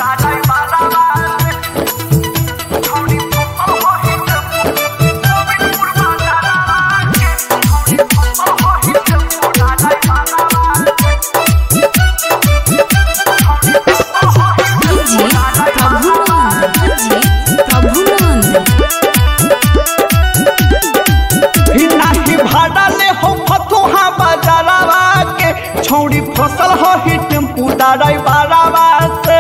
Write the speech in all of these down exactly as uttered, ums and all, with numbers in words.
छौड़ी फसल हो ही टेम्पू दाराई बारावा से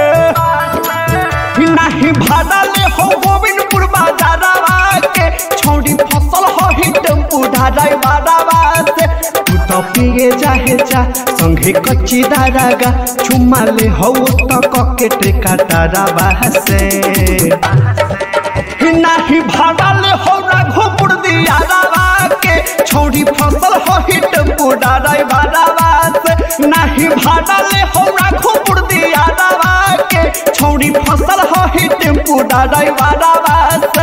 नहीं भाड़ा ले हो गोविंदपुर बाजारवा के छौड़ी फसल हो ही टेम्पू दाराई बारावा से तू तो पिए जाहे जा संगे कच्ची दारागा चुम्मा ले हो तो कके टेका दारावा से नहीं भाड़ा ले हो रघुपुर दियारावा के छौड़ी फसल हो ही टेम्पू दाराई बारावा नहीं भाड़ा ले हो रघुपुर दियारावा के छौड़ी फसल हो ही टेम्पू दाराई बारावा से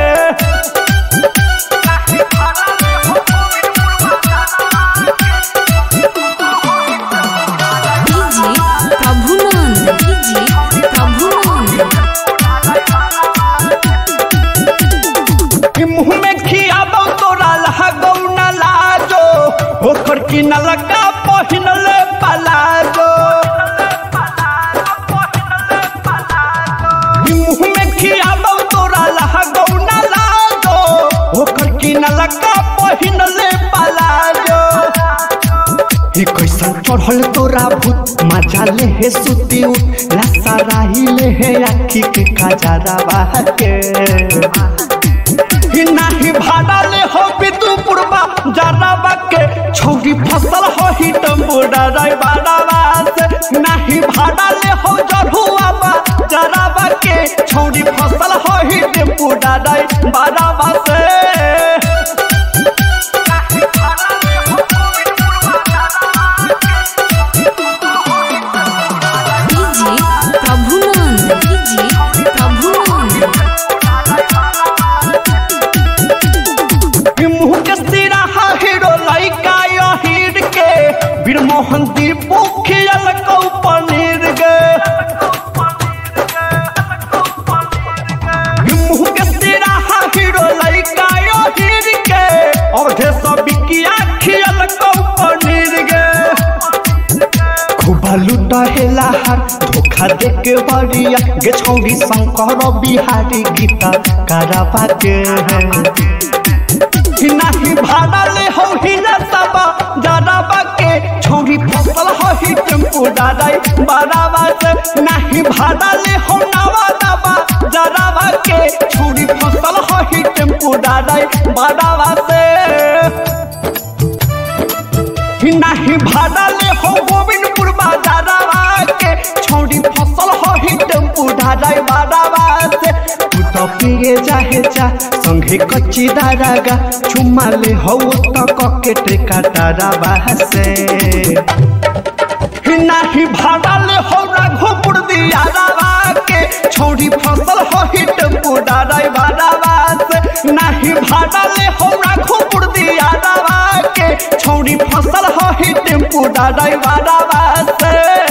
मुँह में खियाबो तोरा लहगौ न लाजो ओकर की न लगा पहिनले पलाजो मुँह में खियाबो तोरा लहगौ न लाजो ओकर की न लगा पहिनले पलाजो ही कैसन चढ़ल तोरा भूत मजा ले हे सुती उठ लसराही ले हे आखी के खजारावा के नहीं भाड़ा ले हो बिदुपुर बाजारवा के छौड़ी फसल हो ही टेम्पू दाराई बारावा से नहीं भाड़ा ले हो जरहुआ बाजारवा के छौड़ी फसल हो ही टेम्पू दाराई बारावा से मोहन दीपू खियल को पनीर गे मुँह के सिरा हीरो लइका यो हीर के औधे सब बिकिया खियल को पनीर गे खूब लूटा हेला हर धोखा दे के बड़िया गे छौड़ी शंकर बिहारी गीता करावा के नहीं भाड़ा ले हो हिला सबा जारावा के छौड़ी फसल हो ही टेम्पू दाराई बारावा से नहीं भाड़ा ले हो नवा दबा जारावा के छौड़ी फसल हो ही टेम्पू दाराई बारावा से नहीं भाड़ा ले हो गोविंदपुर बाजारवा के छौड़ी फसल हो ही टेम्पू दाराई बारावा से तू तो पिए जाहे जा संगे कच्ची दारागा चुम्मा ले हो तो कके टेका दारावा से नहीं भाड़ा ले हो रघुपुर दियारावा के छौड़ी फसल हो ही टेम्पू दाराई बारावा से नहीं भाड़ा ले हो रघुपुर दियारावा के छौड़ी फसल हो ही टेम्पू दाराई बारावा से।